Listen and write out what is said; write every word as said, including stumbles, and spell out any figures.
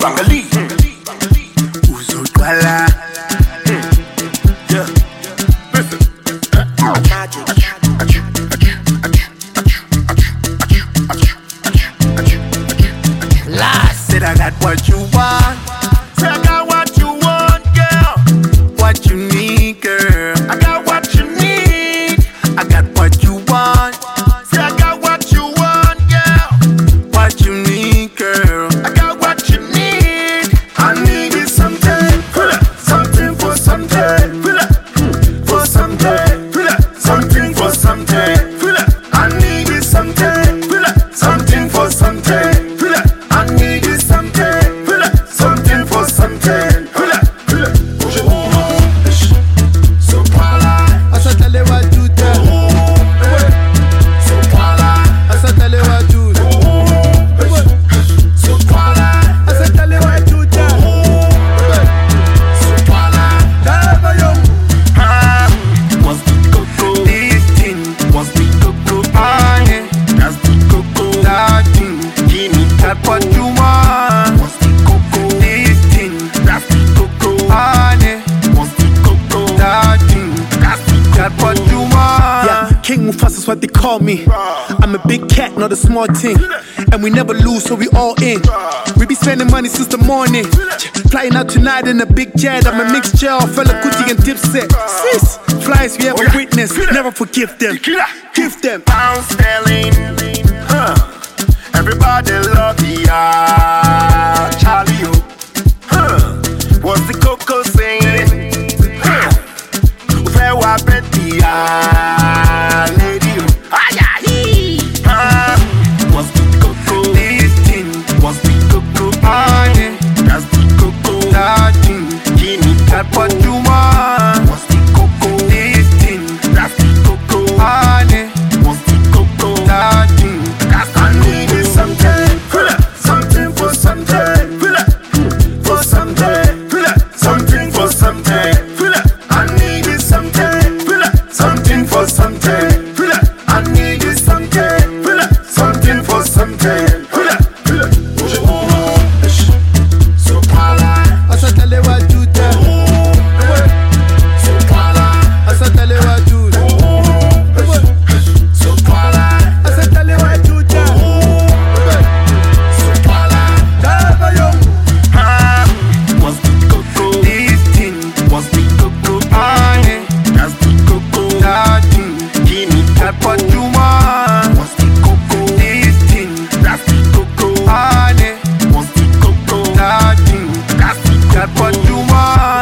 Bangali. Uzo Twala. Yeah. Listen. Last said I got what you want. Say I got what you want, girl. What you need, girl. I got what you need. I got what you want. Say I got what you want, girl. What you need, girl. I got what you need. I need is something, something for something, for something, something for something. I need is something, something for something. I need is something, something for something. So Paula, Asa tell what you tell. so Paula, Asa tell what you tell. so Paula, Asa tell what you tell. so Paula. Never you. Ah, what's the cocoa? This thing, What's the cocoa? honey, That's the cocoa. that thing, Give me that what you want. What's the cocoa? This thing, That's the cocoa. honey, What's the cocoa? that thing, That's the that what you want. Yeah, King Mufasa is what they call me. I'm a big cat, not a small thing. And we never lose, so we all in. We be spending money since the morning. Flying out tonight in a big jet. I'm a mixture of Fela Kuti and Dipset. Sis, flies we ever witness, never forgive them. Give them. pound sterling. Huh. Everybody love the ah, Charlie. Oh. Huh. What's the cocoa saying? Huh. Where I bet the ah, lady. Oh. Ah, yeah, he. Huh. What's the cocoa? This thing, What's the cocoa? honey, That's the cocoa. that thing, Give me that what you want. What's the cocoa? This thing, That's the cocoa. honey, What's the cocoa? that thing, That's I need is something, something for something, for something, something for something. I need is something, something for something. I need is something, something for something. So Paula, Asa tell what you tell. so Paula, Asa tell what you tell. so Paula, Asa tell what you tell. so Paula. Never you. Ah, what's the cocoa? This thing, What's the cocoa? honey, That's the cocoa. that thing, Give me that what you want. What's the cocoa? This thing, That's the cocoa. honey, What's the cocoa? that thing, That's the that what you want.